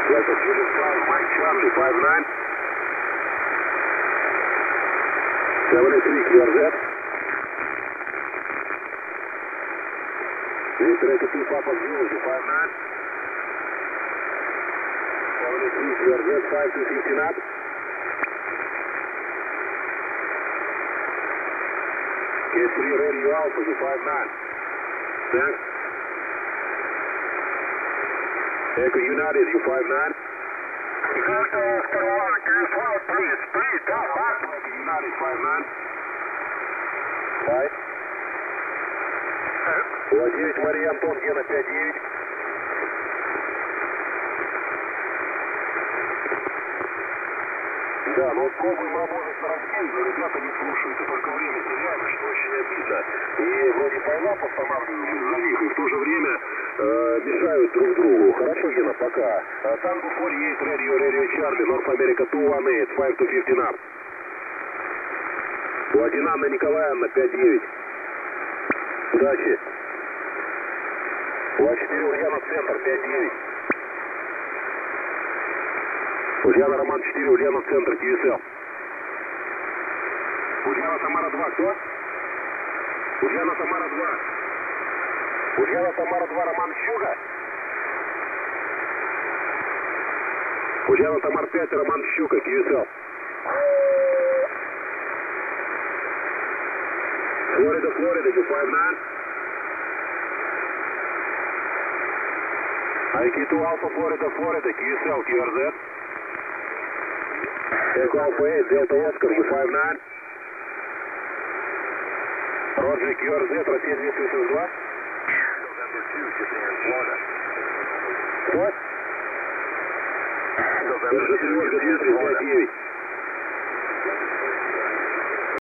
Delta Juliet 5, Mike Charlie, 5-9. 73, clear that. Victor 82, Papa Zulu, 5-9. 73, clear that, 5-2-15 up. K3 Radio Alpha, 5-9. Thanks. Echo United, you 5-9. Please, come back. Echo United, 5-9. 5. 9, Мария Антон, Гена, 5-9. Да, но пробуем работать на раскин, но ребята не слушаются, только время теряем, что очень обидно. И вроде пайлап останавливаем залив, и в то же время мешают друг другу. Хорошо, Гена, пока. Танго 48, Radio Charlie, North America 218, 5-15 up. Владина Анна Николаевна, 5-9. Удачи. Ла-4, Ульяна, центр, 5-9. Ульяна, Роман 4, Ульяна, центр, TSL. Ульяна, Тамара 2, кто? Ульяна, Тамара 2. Ульяна, Тамара 2, Роман Щука. Ульяна, Тамар 5, Роман Щука, TSL. Флорида, you 5-9. IQ2 Alpha, Florida, QSL, QRZ. Echo Alpha 8, Delta Oscar, you 5-9. Roger, QRZ, Россия 282. November 2, Japan, Florida. What? November 2, Japan, Florida.